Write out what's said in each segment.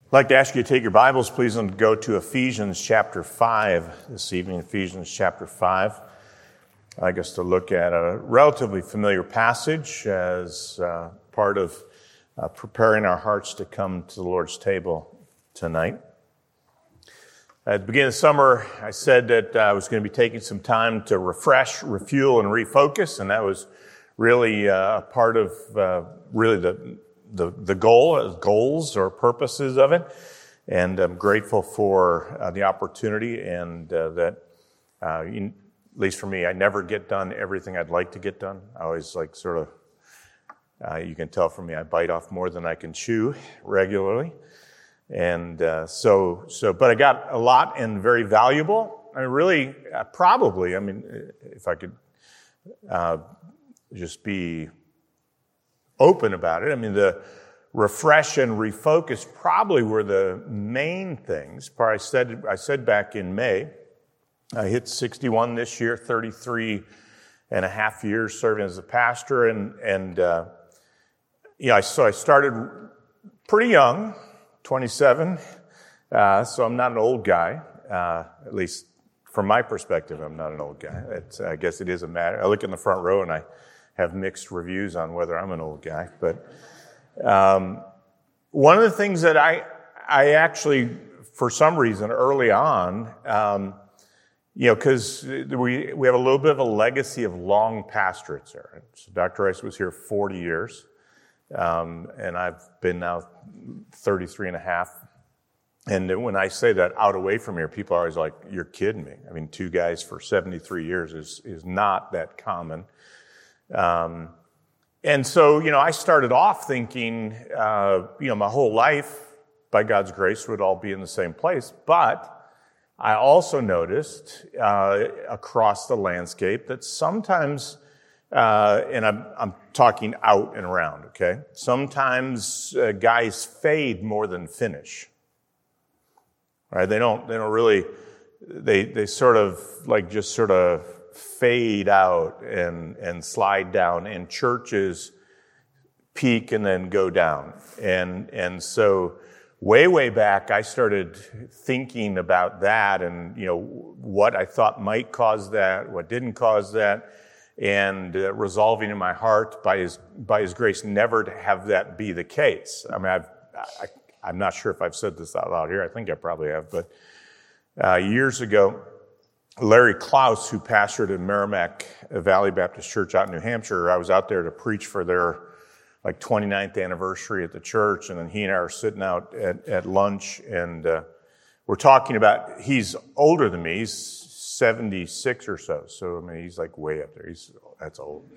I'd like to ask you to take your Bibles, please, and go to Ephesians chapter 5 this evening. Ephesians chapter 5. I'd like us to look at a relatively familiar passage as part of preparing our hearts to come to the Lord's table tonight. At the beginning of the summer, I said that I was going to be taking some time to refresh, refuel, and refocus, and that was really a part of really the goals or purposes of it. And I'm grateful for the opportunity and that, at least for me, I never get done everything I'd like to get done. I always you can tell from me, I bite off more than I can chew regularly. And but I got a lot and very valuable. I really, if I could just be open about it. The refresh and refocus probably were the main things. I said back in May, I hit 61 this year, 33 and a half years serving as a pastor. I started pretty young, 27. So I'm not an old guy, at least from my perspective, I'm not an old guy. I guess it is a matter. I look in the front row and I have mixed reviews on whether I'm an old guy. But one of the things that I actually, for some reason, early on, because we have a little bit of a legacy of long pastorates there. So Dr. Rice was here 40 years, and I've been now 33 and a half. And when I say that out away from here, people are always like, "You're kidding me." 2 guys for 73 years is not that common. And so, I started off thinking, my whole life, by God's grace, would all be in the same place. But I also noticed across the landscape that sometimes, and I'm talking out and around, okay? Sometimes guys fade more than finish, right? They don't really, they sort of fade out and slide down, and churches peak and then go down. And so way back, I started thinking about that and, what I thought might cause that, what didn't cause that, and resolving in my heart by His grace never to have that be the case. I'm not sure if I've said this out loud here. I think I probably have, but years ago, Larry Klaus, who pastored in Merrimack Valley Baptist Church out in New Hampshire, I was out there to preach for their 29th anniversary at the church, and then he and I are sitting out at lunch, and we're talking about, he's older than me, he's 76 or so, he's way up there, that's old.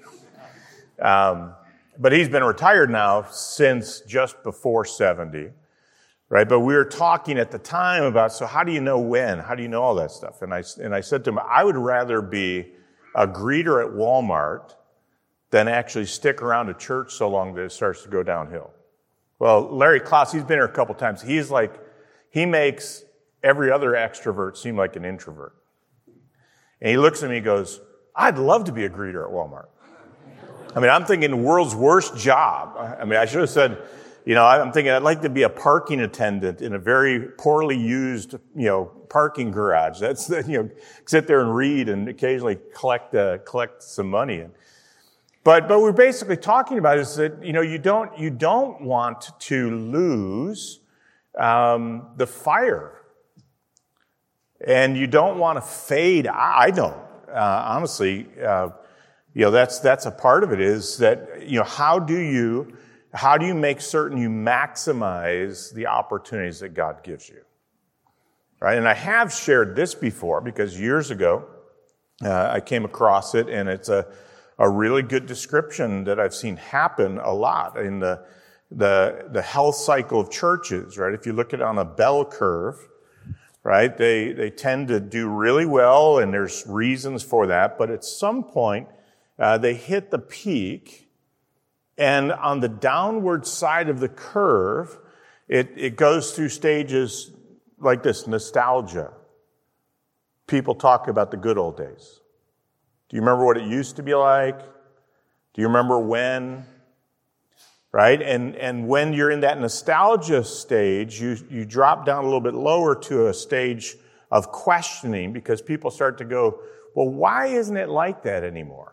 But he's been retired now since just before 70. Right, but we were talking at the time about, so how do you know when? How do you know all that stuff? And I said to him, I would rather be a greeter at Walmart than actually stick around a church so long that it starts to go downhill. Well, Larry Klaus, he's been here a couple times. He makes every other extrovert seem like an introvert. And he looks at me and goes, I'd love to be a greeter at Walmart. I'm thinking the world's worst job. I should have said, I'm thinking I'd like to be a parking attendant in a very poorly used, parking garage. That's, sit there and read and occasionally collect some money. But we're basically talking about is that, you don't want to lose, the fire. And you don't want to fade. I don't, honestly, that's a part of it is that, how do you make certain you maximize the opportunities that God gives you? Right? And I have shared this before because years ago, I came across it, and it's a really good description that I've seen happen a lot in the health cycle of churches, right? If you look at it on a bell curve, right, they tend to do really well, and there's reasons for that, but at some point, they hit the peak. And on the downward side of the curve, it goes through stages like this, nostalgia. People talk about the good old days. Do you remember what it used to be like? Do you remember when? right? And when you're in that nostalgia stage, you drop down a little bit lower to a stage of questioning because people start to go, well, why isn't it like that anymore?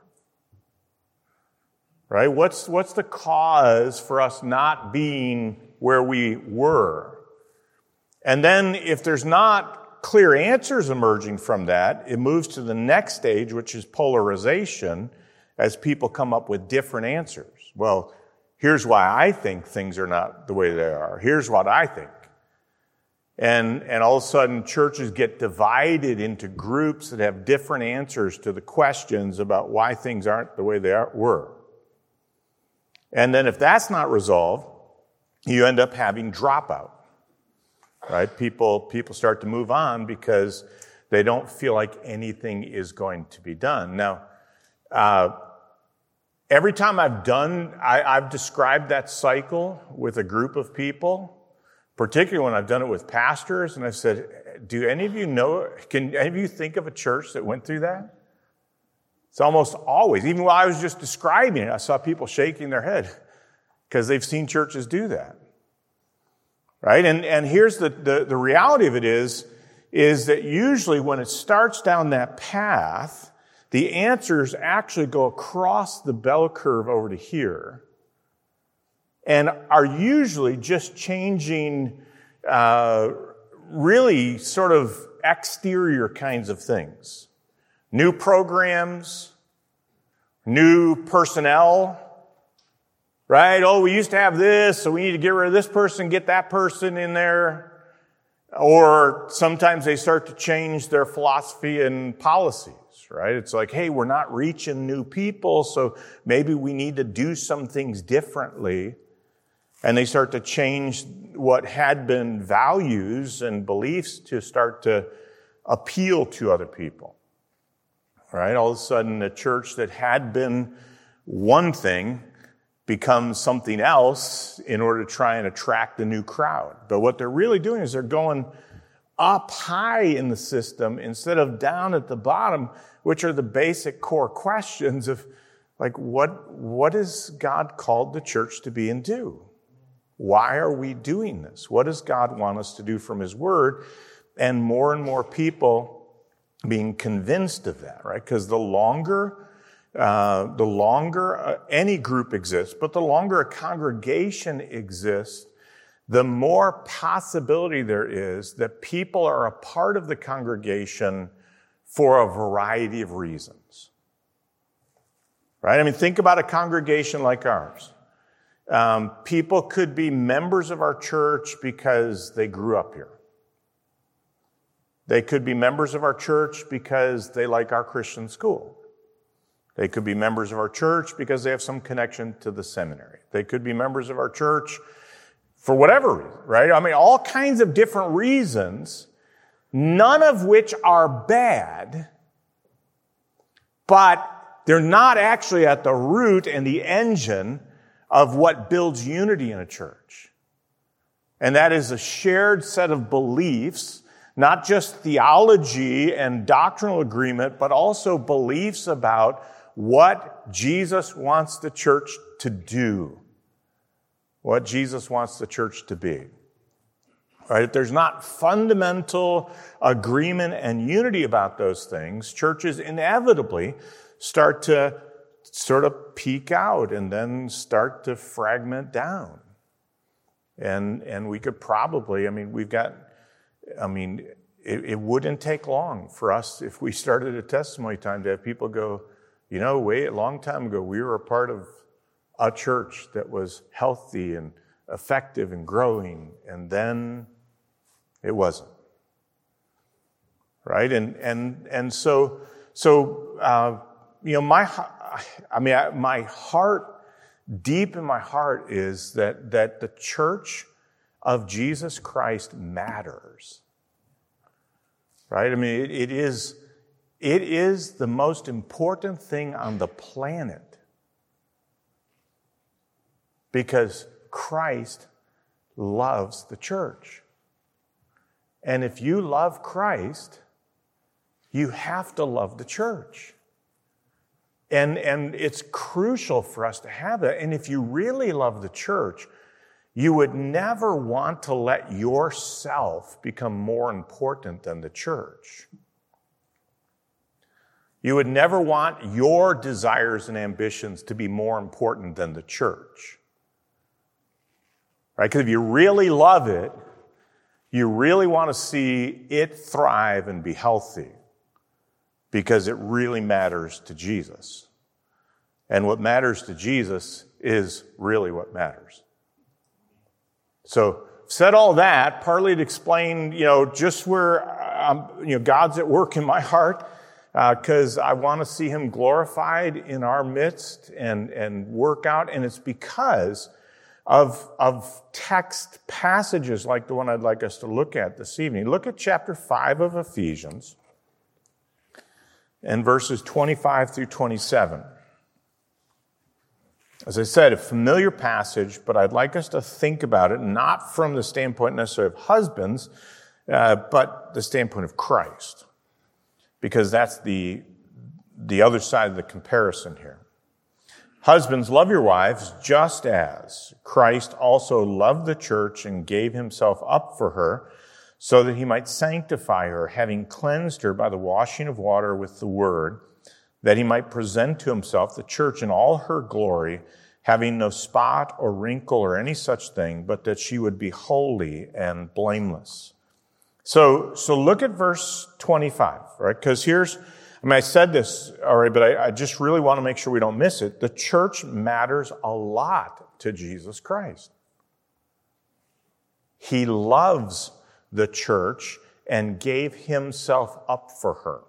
Right? What's the cause for us not being where we were? And then if there's not clear answers emerging from that, it moves to the next stage, which is polarization, as people come up with different answers. Well, here's why I think things are not the way they are. Here's what I think. And all of a sudden, churches get divided into groups that have different answers to the questions about why things aren't the way they were. And then if that's not resolved, you end up having dropout, right? People start to move on because they don't feel like anything is going to be done. Now, every time I've described that cycle with a group of people, particularly when I've done it with pastors, and I've said, do any of you know, can any of you think of a church that went through that? It's almost always, even while I was just describing it, I saw people shaking their head because they've seen churches do that. Right? And here's the reality of it is that usually when it starts down that path, the answers actually go across the bell curve over to here and are usually just changing really sort of exterior kinds of things. New programs, new personnel, right? Oh, we used to have this, so we need to get rid of this person, get that person in there. Or sometimes they start to change their philosophy and policies, right? It's like, hey, we're not reaching new people, so maybe we need to do some things differently. And they start to change what had been values and beliefs to start to appeal to other people. Right? All of a sudden, a church that had been one thing becomes something else in order to try and attract the new crowd. But what they're really doing is they're going up high in the system instead of down at the bottom, which are the basic core questions of, like, what has God called the church to be and do? Why are we doing this? What does God want us to do from His Word? And more people being convinced of that, right? Because the longer any group exists, but the longer a congregation exists, the more possibility there is that people are a part of the congregation for a variety of reasons, right? I mean, think about a congregation like ours. People could be members of our church because they grew up here. They could be members of our church because they like our Christian school. They could be members of our church because they have some connection to the seminary. They could be members of our church for whatever reason, right? I mean, all kinds of different reasons, none of which are bad, but they're not actually at the root and the engine of what builds unity in a church. And that is a shared set of beliefs, not just theology and doctrinal agreement, but also beliefs about what Jesus wants the church to do, what Jesus wants the church to be. Right? If there's not fundamental agreement and unity about those things, churches inevitably start to sort of peak out and then start to fragment down. And we could probably, it wouldn't take long for us if we started a testimony time to have people go, you know, a long time ago, we were a part of a church that was healthy and effective and growing, and then it wasn't. Right? And so my heart, deep in my heart, is that the church of Jesus Christ matters. Right? I mean, it is the most important thing on the planet because Christ loves the church. And if you love Christ, you have to love the church. And it's crucial for us to have that. And if you really love the church, you would never want to let yourself become more important than the church. You would never want your desires and ambitions to be more important than the church. Right? Because if you really love it, you really want to see it thrive and be healthy because it really matters to Jesus. And what matters to Jesus is really what matters. So, said all that, partly to explain, just where, God's at work in my heart, because I want to see him glorified in our midst and work out. And it's because of text passages like the one I'd like us to look at this evening. Look at chapter 5 of Ephesians and verses 25 through 27. As I said, a familiar passage, but I'd like us to think about it not from the standpoint necessarily of husbands, but the standpoint of Christ, because that's the other side of the comparison here. Husbands, love your wives just as Christ also loved the church and gave himself up for her so that he might sanctify her, having cleansed her by the washing of water with the word, that he might present to himself the church in all her glory, having no spot or wrinkle or any such thing, but that she would be holy and blameless. So look at verse 25, right? Because I said this already, but I just really want to make sure we don't miss it. The church matters a lot to Jesus Christ. He loves the church and gave himself up for her.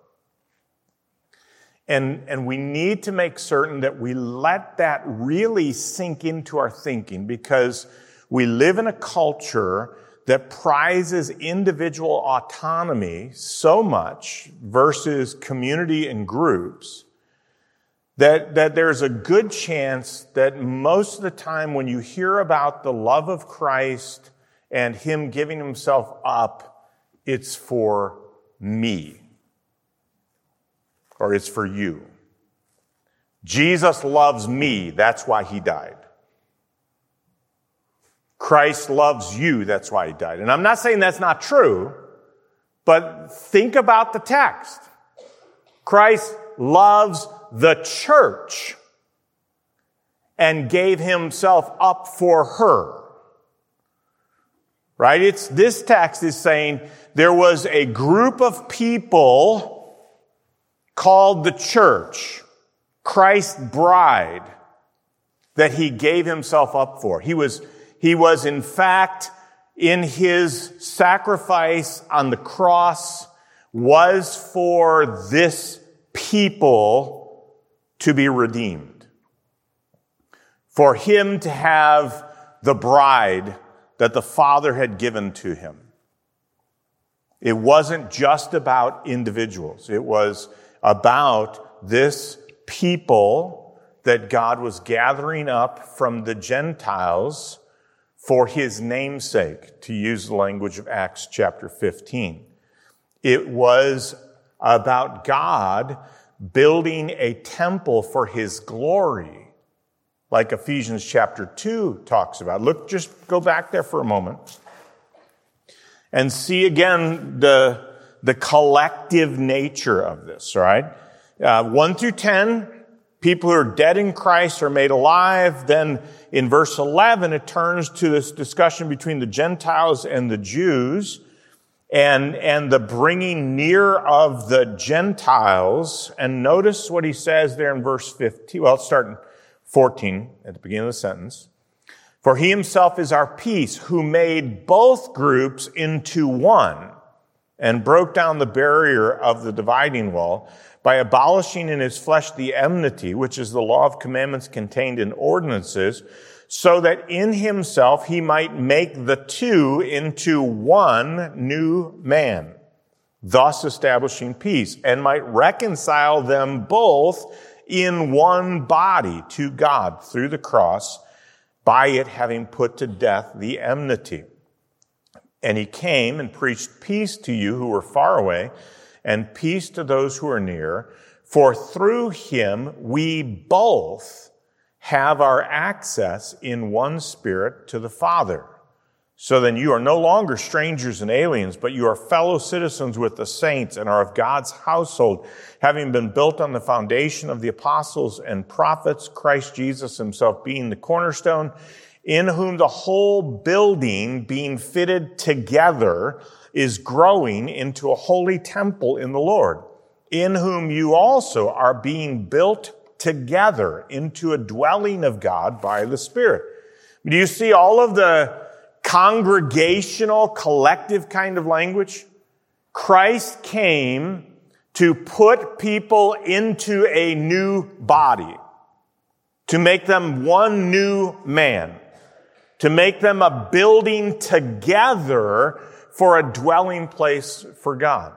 And we need to make certain that we let that really sink into our thinking, because we live in a culture that prizes individual autonomy so much versus community and groups that there's a good chance that most of the time when you hear about the love of Christ and him giving himself up, it's for me. Or it's for you. Jesus loves me, that's why he died. Christ loves you, that's why he died. And I'm not saying that's not true, but think about the text. Christ loves the church and gave himself up for her. Right? This text is saying there was a group of people called the church, Christ's bride, that he gave himself up for. He was in fact, in his sacrifice on the cross, was for this people to be redeemed. For him to have the bride that the Father had given to him. It wasn't just about individuals. It was about this people that God was gathering up from the Gentiles for his namesake, to use the language of Acts chapter 15. It was about God building a temple for his glory, like Ephesians chapter 2 talks about. Just go back there for a moment and see again the collective nature of this, right? 1 through 10, people who are dead in Christ are made alive. Then in verse 11, it turns to this discussion between the Gentiles and the Jews and the bringing near of the Gentiles. And notice what he says there in verse 15. Well, let's start in 14 at the beginning of the sentence. For he himself is our peace, who made both groups into one and broke down the barrier of the dividing wall by abolishing in his flesh the enmity, which is the law of commandments contained in ordinances, so that in himself he might make the two into one new man, thus establishing peace, and might reconcile them both in one body to God through the cross, by it having put to death the enmity. And he came and preached peace to you who were far away, and peace to those who are near. For through him we both have our access in one Spirit to the Father. So then you are no longer strangers and aliens, but you are fellow citizens with the saints and are of God's household, having been built on the foundation of the apostles and prophets, Christ Jesus himself being the cornerstone, in whom the whole building being fitted together is growing into a holy temple in the Lord, in whom you also are being built together into a dwelling of God by the Spirit. Do you see all of the congregational, collective kind of language? Christ came to put people into a new body, to make them one new man, to make them a building together for a dwelling place for God.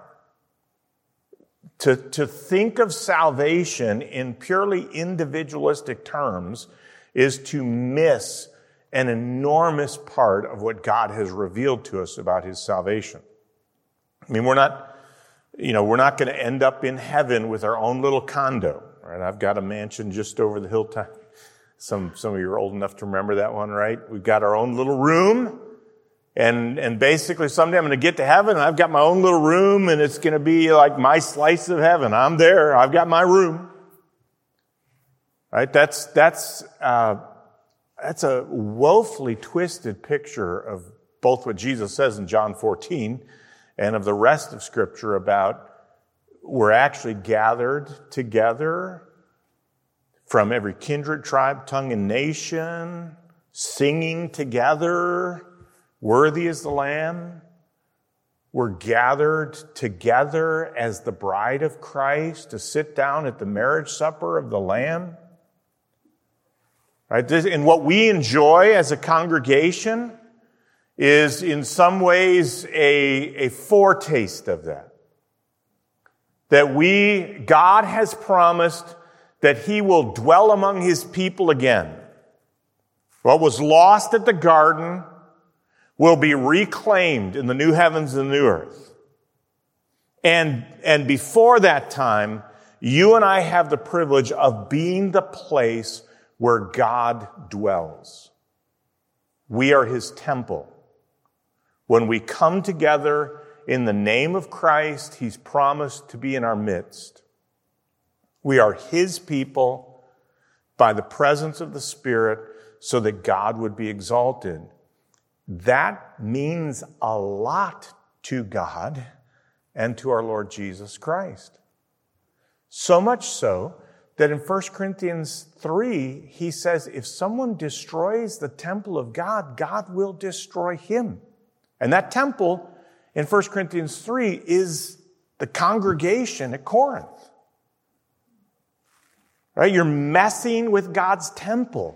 To think of salvation in purely individualistic terms is to miss an enormous part of what God has revealed to us about his salvation. I mean, we're not going to end up in heaven with our own little condo, right? I've got a mansion just over the hilltop. Some of you are old enough to remember that one, right? We've got our own little room, and basically someday I'm going to get to heaven, and I've got my own little room, and it's going to be like my slice of heaven. I'm there. I've got my room. Right? That's a woefully twisted picture of both what Jesus says in John 14 and of the rest of Scripture about we're actually gathered together from every kindred, tribe, tongue, and nation, singing together, worthy is the Lamb. We're gathered together as the bride of Christ to sit down at the marriage supper of the Lamb. Right? And what we enjoy as a congregation is in some ways a foretaste of that. That God has promised that he will dwell among his people again. What was lost at the garden will be reclaimed in the new heavens and the new earth. And before that time, you and I have the privilege of being the place where God dwells. We are his temple. When we come together in the name of Christ, he's promised to be in our midst. We are his people by the presence of the Spirit so that God would be exalted. That means a lot to God and to our Lord Jesus Christ. So much so that in 1 Corinthians 3, he says, if someone destroys the temple of God, God will destroy him. And that temple in 1 Corinthians 3 is the congregation at Corinth. Right? You're messing with God's temple.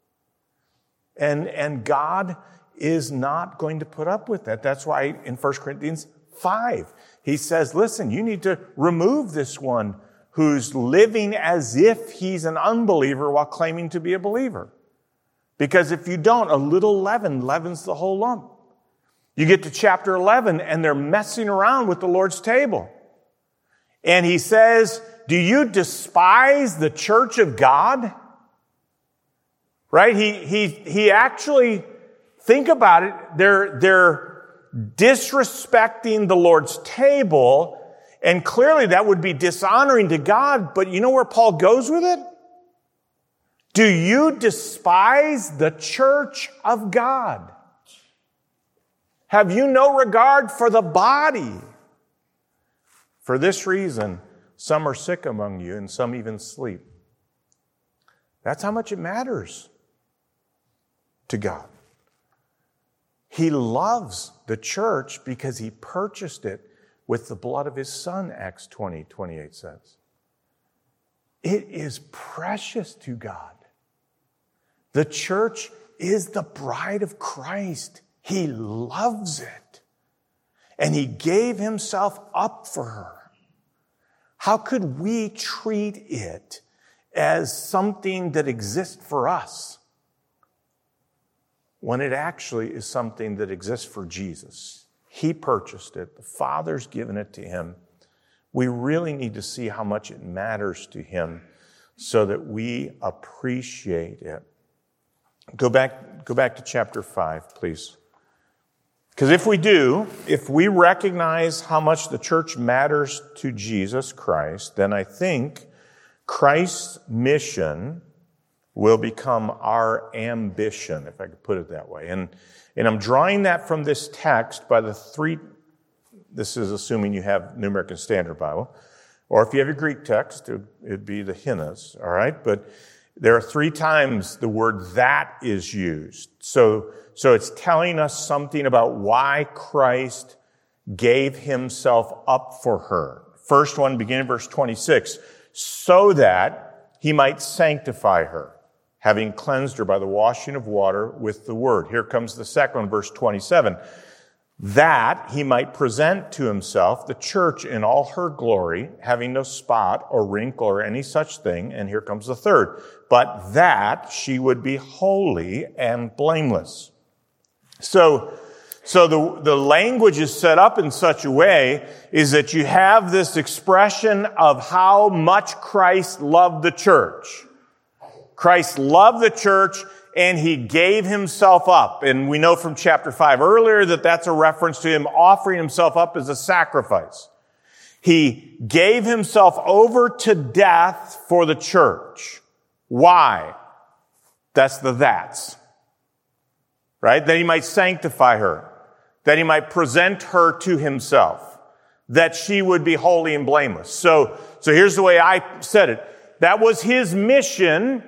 And God is not going to put up with that. That's why in 1 Corinthians 5, he says, listen, you need to remove this one who's living as if he's an unbeliever while claiming to be a believer. Because if you don't, a little leaven leavens the whole lump. You get to chapter 11 and they're messing around with the Lord's table. And he says, do you despise the church of God? Right? He actually, think about it, they're disrespecting the Lord's table, and clearly that would be dishonoring to God, but you know where Paul goes with it? Do you despise the church of God? Have you no regard for the body? For this reason, some are sick among you, and some even sleep. That's how much it matters to God. He loves the church because he purchased it with the blood of his Son, Acts 20:28 says. It is precious to God. The church is the bride of Christ. He loves it. And he gave himself up for her. How could we treat it as something that exists for us when it actually is something that exists for Jesus? He purchased it. The Father's given it to him. We really need to see how much it matters to him so that we appreciate it. Go back to chapter 5, please. Because if we recognize how much the church matters to Jesus Christ, then I think Christ's mission will become our ambition, if I could put it that way. And I'm drawing that from this text by the three, this is assuming you have New American Standard Bible, or if you have your Greek text, it'd be the hymnos, all right? But there are 3 times the word that is used. So it's telling us something about why Christ gave himself up for her. First one, beginning in verse 26, so that he might sanctify her, having cleansed her by the washing of water with the word. Here comes the second one, verse 27, that he might present to himself the church in all her glory, having no spot or wrinkle or any such thing. And here comes the third, but that she would be holy and blameless. So the language is set up in such a way is that you have this expression of how much Christ loved the church. Christ loved the church and he gave himself up. And we know from chapter 5 earlier that that's a reference to him offering himself up as a sacrifice. He gave himself over to death for the church. Why? That's the that's. Right? That he might sanctify her. That he might present her to himself. That she would be holy and blameless. So here's the way I said it. That was his mission.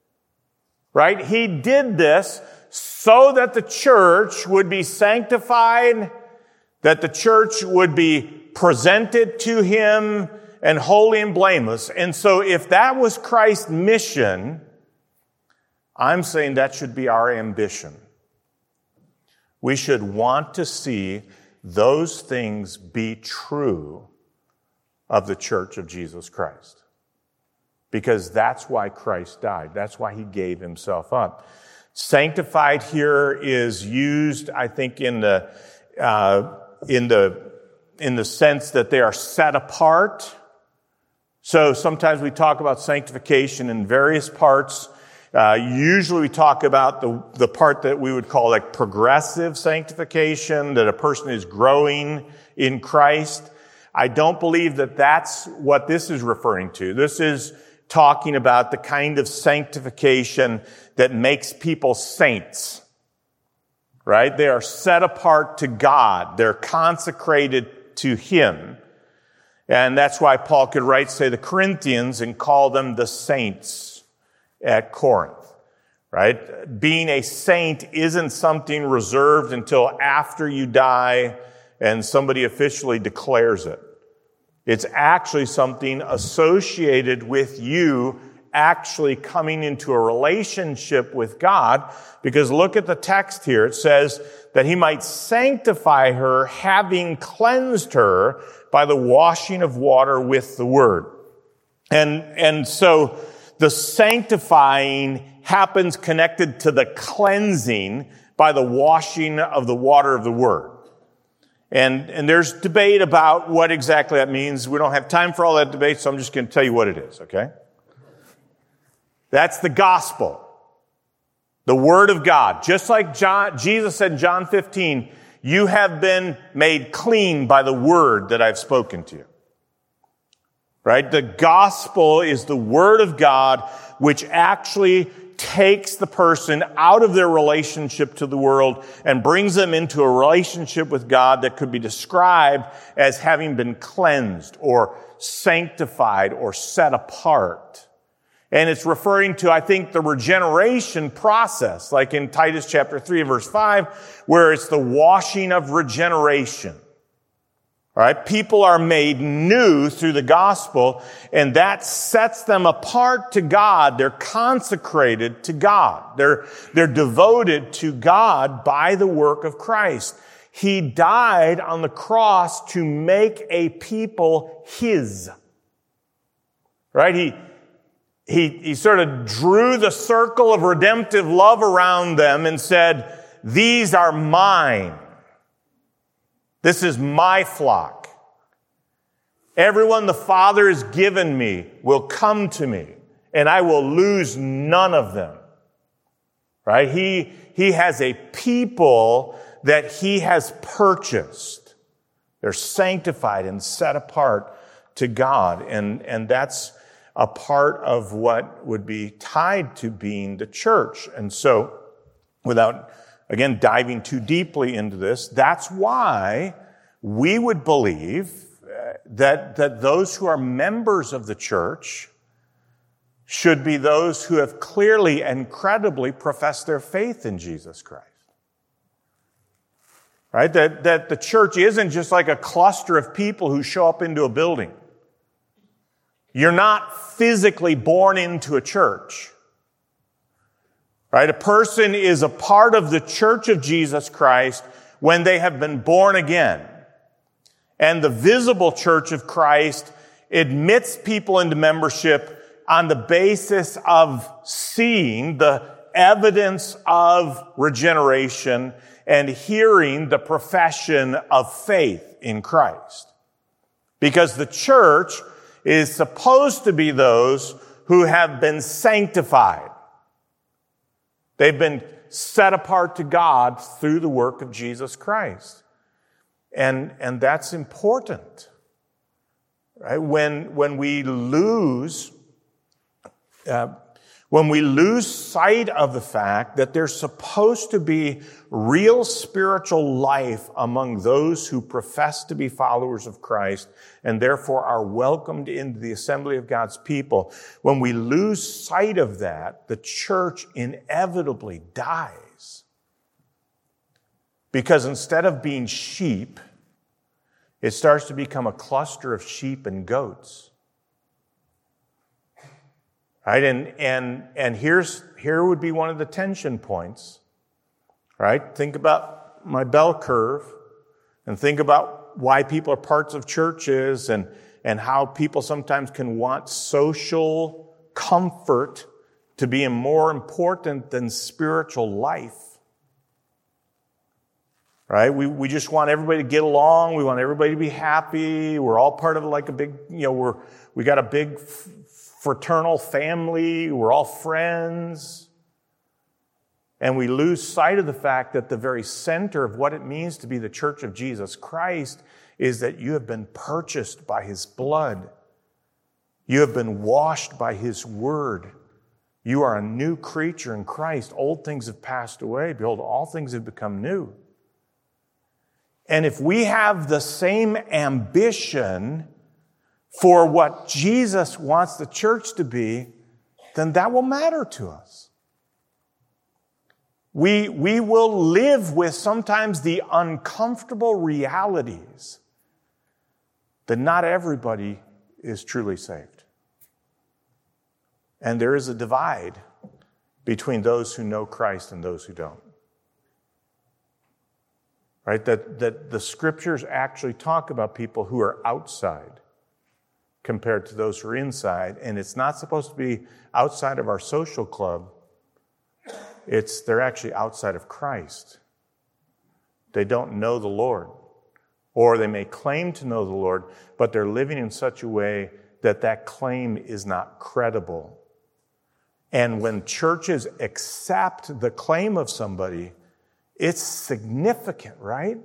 Right? He did this so that the church would be sanctified, that the church would be presented to him and holy and blameless. And so if that was Christ's mission, I'm saying that should be our ambition. We should want to see those things be true of the church of Jesus Christ. Because that's why Christ died. That's why he gave himself up. Sanctified here is used, I think, in the sense that they are set apart. So sometimes we talk about sanctification in various parts. Usually we talk about the part that we would call like progressive sanctification, that a person is growing in Christ. I don't believe that that's what this is referring to. This is talking about the kind of sanctification that makes people saints, right? They are set apart to God. They're consecrated to him. And that's why Paul could write, say, the Corinthians and call them the saints at Corinth, right? Being a saint isn't something reserved until after you die and somebody officially declares it. It's actually something associated with you actually coming into a relationship with God, because look at the text here. It says that he might sanctify her, having cleansed her by the washing of water with the word. And so the sanctifying happens connected to the cleansing by the washing of the water of the word. And there's debate about what exactly that means. We don't have time for all that debate, so I'm just going to tell you what it is, okay? That's the gospel. The word of God. Just like Jesus said in John 15, you have been made clean by the word that I've spoken to you. Right? The gospel is the word of God, which actually takes the person out of their relationship to the world and brings them into a relationship with God that could be described as having been cleansed or sanctified or set apart. And it's referring to, I think, the regeneration process, like in Titus chapter 3 and verse 5, where it's the washing of regeneration. All right, people are made new through the gospel, and that sets them apart to God. They're consecrated to God. They're devoted to God by the work of Christ. He died on the cross to make a people his. Right? He sort of drew the circle of redemptive love around them and said, these are mine. This is my flock. Everyone the Father has given me will come to me, and I will lose none of them. Right? He has a people that he has purchased. They're sanctified and set apart to God. And that's a part of what would be tied to being the church. And so, without, again, diving too deeply into this, that's why we would believe that those who are members of the church should be those who have clearly and credibly professed their faith in Jesus Christ. Right? That the church isn't just like a cluster of people who show up into a building. You're not physically born into a church. Right? A person is a part of the church of Jesus Christ when they have been born again. And the visible church of Christ admits people into membership on the basis of seeing the evidence of regeneration and hearing the profession of faith in Christ. Because the church is supposed to be those who have been sanctified. They've been set apart to God through the work of Jesus Christ. And that's important. Right? When we lose sight of the fact that there's supposed to be real spiritual life among those who profess to be followers of Christ and therefore are welcomed into the assembly of God's people, when we lose sight of that, the church inevitably dies. Because instead of being sheep, it starts to become a cluster of sheep and goats. Right? And here would be one of the tension points. Right? Think about my bell curve and think about why people are parts of churches and how people sometimes can want social comfort to be more important than spiritual life. Right? We just want everybody to get along. We want everybody to be happy. We're all part of like a big, we got a big fraternal family. We're all friends. And we lose sight of the fact that the very center of what it means to be the church of Jesus Christ is that you have been purchased by his blood. You have been washed by his word. You are a new creature in Christ. Old things have passed away. Behold, all things have become new. And if we have the same ambition for what Jesus wants the church to be, then that will matter to us. We will live with sometimes the uncomfortable realities that not everybody is truly saved. And there is a divide between those who know Christ and those who don't. Right? That the scriptures actually talk about people who are outside compared to those who are inside. And it's not supposed to be outside of our social club. They're actually outside of Christ. They don't know the Lord. Or they may claim to know the Lord, but they're living in such a way that that claim is not credible. And when churches accept the claim of somebody, it's significant, right?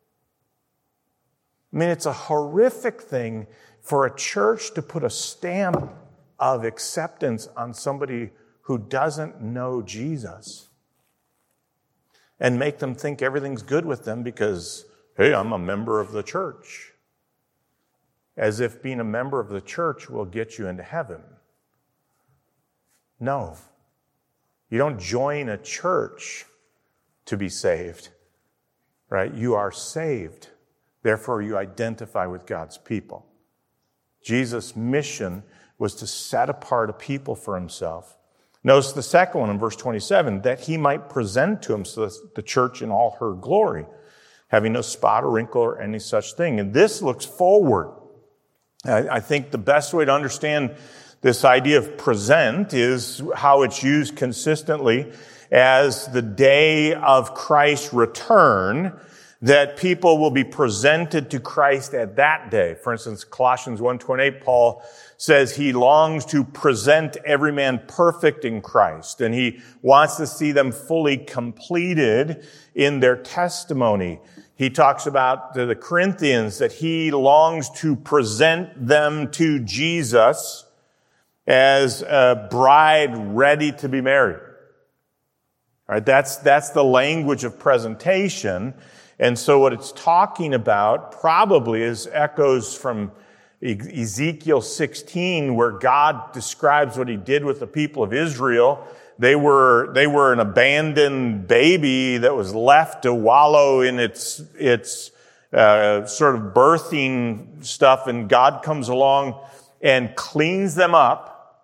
I mean, it's a horrific thing for a church to put a stamp of acceptance on somebody who doesn't know Jesus and make them think everything's good with them because, hey, I'm a member of the church. As if being a member of the church will get you into heaven. No. You don't join a church to be saved, right? You are saved. Therefore, you identify with God's people. Jesus' mission was to set apart a people for himself. Notice the second one in verse 27, that he might present to himself the church in all her glory, having no spot or wrinkle or any such thing. And this looks forward. I think the best way to understand this idea of present is how it's used consistently as the day of Christ's return, that people will be presented to Christ at that day. For instance, Colossians 1:28, Paul says he longs to present every man perfect in Christ, and he wants to see them fully completed in their testimony. He talks about the Corinthians that he longs to present them to Jesus as a bride ready to be married. All right, that's the language of presentation. And so what it's talking about probably is echoes from Ezekiel 16, where God describes what he did with the people of Israel. They were an abandoned baby that was left to wallow in its sort of birthing stuff, and God comes along and cleans them up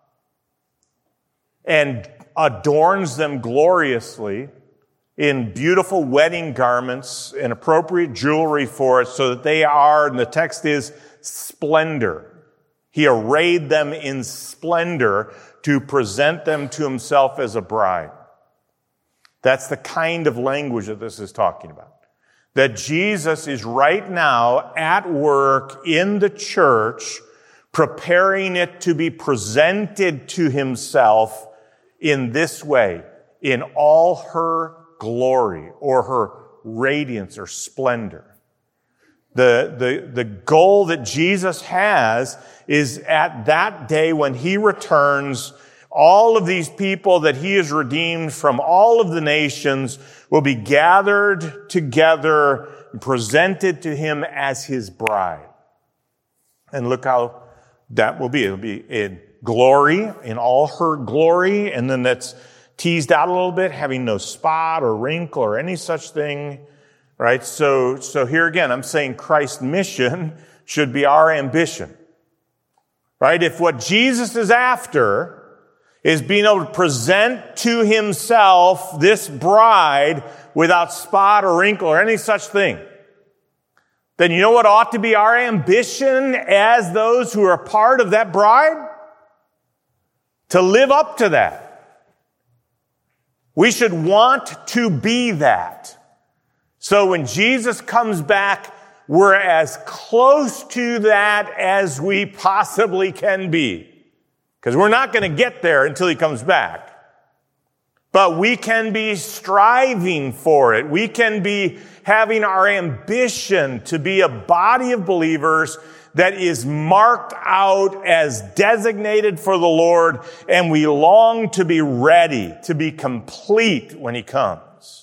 and adorns them gloriously in beautiful wedding garments and appropriate jewelry for it, so that they are, and the text is, splendor. He arrayed them in splendor to present them to himself as a bride. That's the kind of language that this is talking about. That Jesus is right now at work in the church, preparing it to be presented to himself in this way, in all her glory or her radiance or splendor. The goal that Jesus has is at that day when he returns, all of these people that he has redeemed from all of the nations will be gathered together and presented to him as his bride. And look how that will be. It'll be in glory, in all her glory, and then that's teased out a little bit, having no spot or wrinkle or any such thing. Right? So here again, I'm saying Christ's mission should be our ambition. Right? If what Jesus is after is being able to present to himself this bride without spot or wrinkle or any such thing, then you know what ought to be our ambition as those who are part of that bride? To live up to that. We should want to be that. So when Jesus comes back, we're as close to that as we possibly can be. Because we're not going to get there until he comes back. But we can be striving for it. We can be having our ambition to be a body of believers that is marked out as designated for the Lord, and we long to be ready, to be complete when he comes.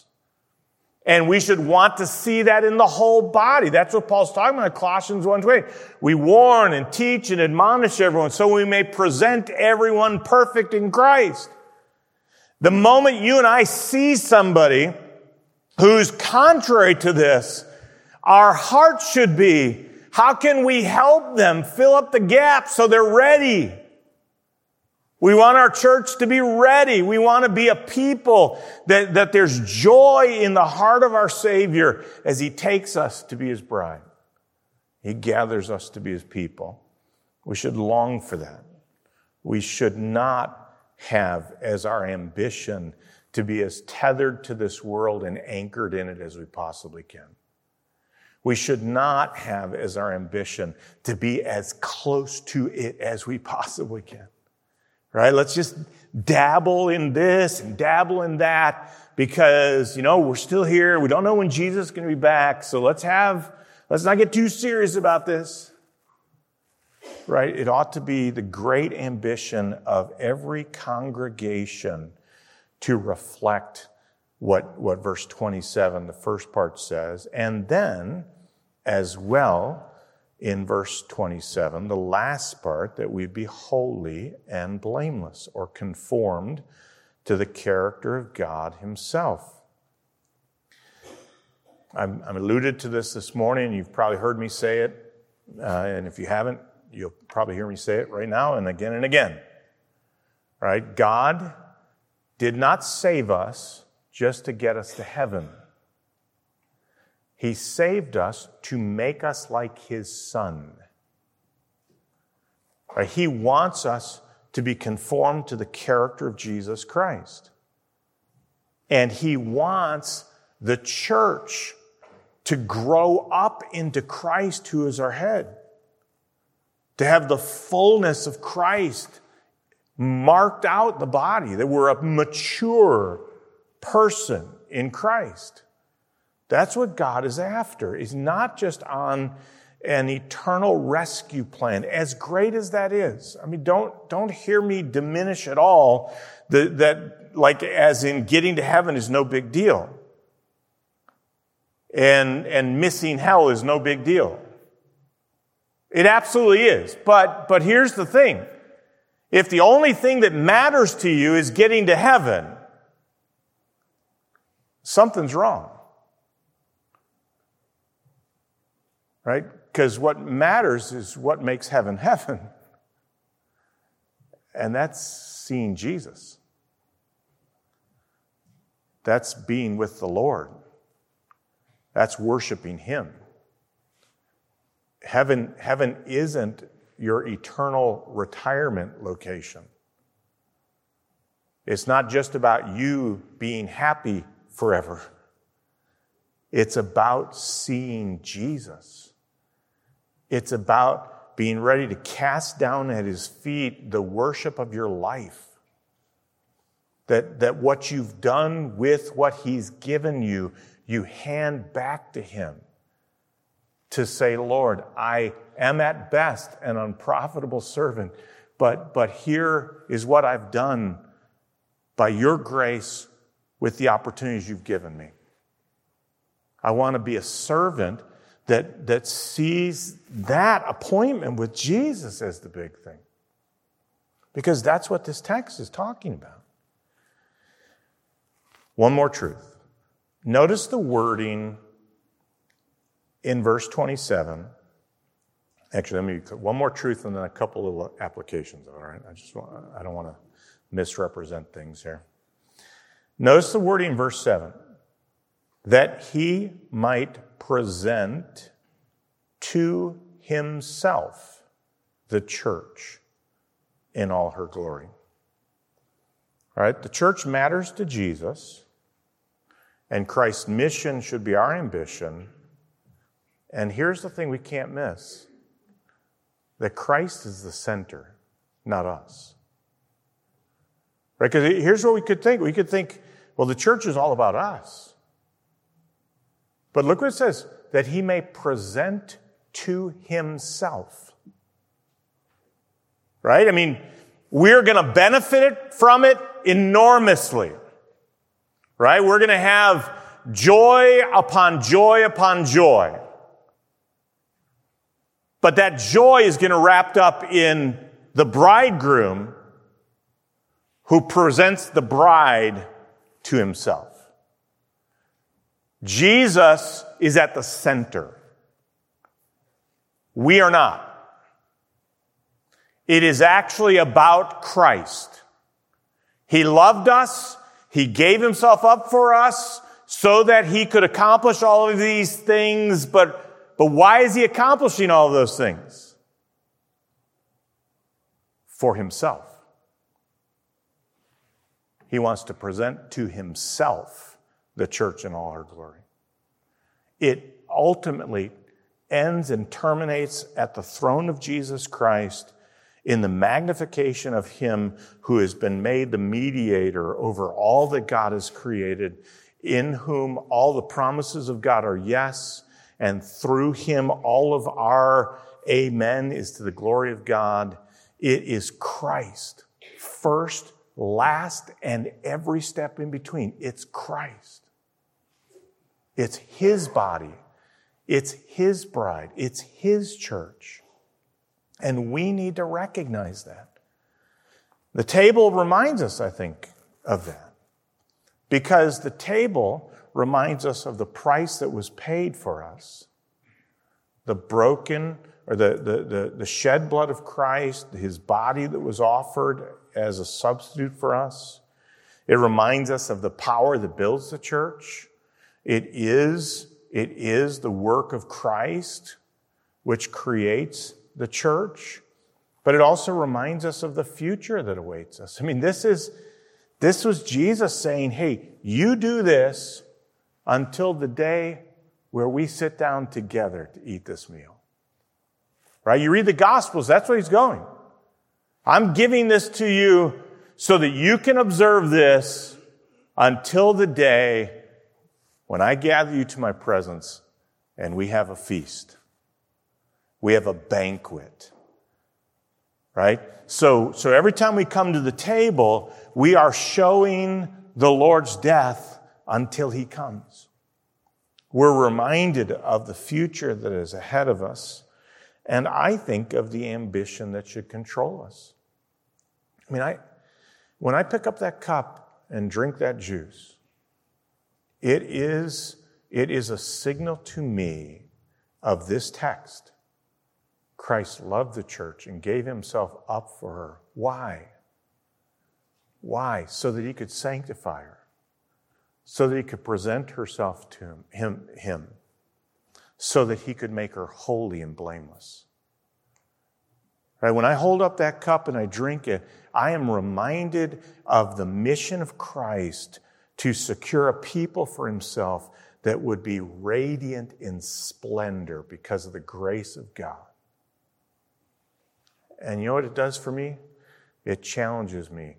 And we should want to see that in the whole body. That's what Paul's talking about in Colossians 1:20. We warn and teach and admonish everyone so we may present everyone perfect in Christ. The moment you and I see somebody who's contrary to this, our heart should be, how can we help them fill up the gap so they're ready? We want our church to be ready. We want to be a people that there's joy in the heart of our Savior as he takes us to be his bride. He gathers us to be his people. We should long for that. We should not have as our ambition to be as tethered to this world and anchored in it as we possibly can. We should not have as our ambition to be as close to it as we possibly can. Right? Let's just dabble in this and dabble in that because, we're still here. We don't know when Jesus is going to be back. So let's not get too serious about this. Right? It ought to be the great ambition of every congregation to reflect what verse 27, the first part says. And then, as well, in verse 27, the last part, that we be holy and blameless, or conformed to the character of God himself. I'm alluded to this morning, and you've probably heard me say it. And if you haven't, you'll probably hear me say it right now and again and again. Right? God did not save us just to get us to heaven. He saved us to make us like his Son. Right? He wants us to be conformed to the character of Jesus Christ. And he wants the church to grow up into Christ who is our head, to have the fullness of Christ marked out the body, that we're a mature person in Christ. That's what God is after. He's not just on an eternal rescue plan, as great as that is. I mean, don't hear me diminish at all that like as in getting to heaven is no big deal. And missing hell is no big deal. It absolutely is. But here's the thing. If the only thing that matters to you is getting to heaven, something's wrong. Right? Because what matters is what makes heaven heaven. And that's seeing Jesus. That's being with the Lord. That's worshiping Him. Heaven isn't your eternal retirement location. It's not just about you being happy forever. It's about seeing Jesus. It's about being ready to cast down at His feet the worship of your life. That what you've done with what He's given you, you hand back to Him to say, Lord, I am at best an unprofitable servant, but here is what I've done by your grace with the opportunities you've given me. I want to be a servant that sees that appointment with Jesus as the big thing. Because that's what this text is talking about. One more truth. Notice the wording in verse 27. Actually, let me one more truth and then a couple of applications. All right, I don't want to misrepresent things here. Notice the wording in verse 7. That He might present to Himself the church in all her glory. All right, the church matters to Jesus, and Christ's mission should be our ambition. And here's the thing we can't miss. That Christ is the center, not us. Right? Because here's what we could think. We could think, well, the church is all about us. But look what it says, that He may present to Himself. Right? I mean, we're going to benefit from it enormously. Right? We're going to have joy upon joy upon joy. But that joy is going to wrapped up in the bridegroom who presents the bride to Himself. Jesus is at the center. We are not. It is actually about Christ. He loved us. He gave Himself up for us so that He could accomplish all of these things. But why is He accomplishing all of those things? For Himself. He wants to present to Himself the church in all her glory. It ultimately ends and terminates at the throne of Jesus Christ in the magnification of Him who has been made the mediator over all that God has created, in whom all the promises of God are yes, and through Him all of our amen is to the glory of God. It is Christ, first, last, and every step in between. It's Christ. It's His body. It's His bride. It's His church. And we need to recognize that. The table reminds us, I think, of that. Because the table reminds us of the price that was paid for us. The broken, or the shed blood of Christ, His body that was offered as a substitute for us. It reminds us of the power that builds the church. It is the work of Christ which creates the church, but it also reminds us of the future that awaits us. I mean, this was Jesus saying, hey, you do this until the day where we sit down together to eat this meal. Right? You read the Gospels, that's where he's going. I'm giving this to you so that you can observe this until the day when I gather you to my presence and we have a feast. We have a banquet. Right? So every time we come to the table, we are showing the Lord's death until he comes. We're reminded of the future that is ahead of us. And I think of the ambition that should control us. I mean, when I pick up that cup and drink that juice, it is a signal to me of this text. Christ loved the church and gave himself up for her. Why? Why? So that he could sanctify her. So that he could present herself to him. So that he could make her holy and blameless. Right? When I hold up that cup and I drink it, I am reminded of the mission of Christ to secure a people for himself that would be radiant in splendor because of the grace of God. And you know what it does for me? It challenges me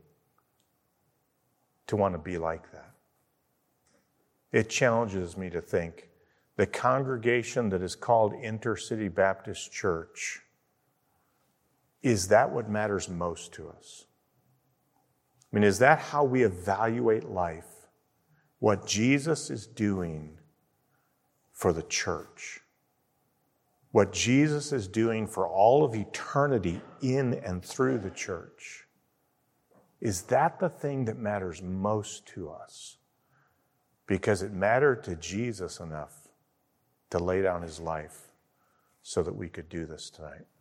to want to be like that. It challenges me to think the congregation that is called Intercity Baptist Church, is that what matters most to us? I mean, is that how we evaluate life? What Jesus is doing for the church? What Jesus is doing for all of eternity in and through the church? Is that the thing that matters most to us? Because it mattered to Jesus enough to lay down his life so that we could do this tonight.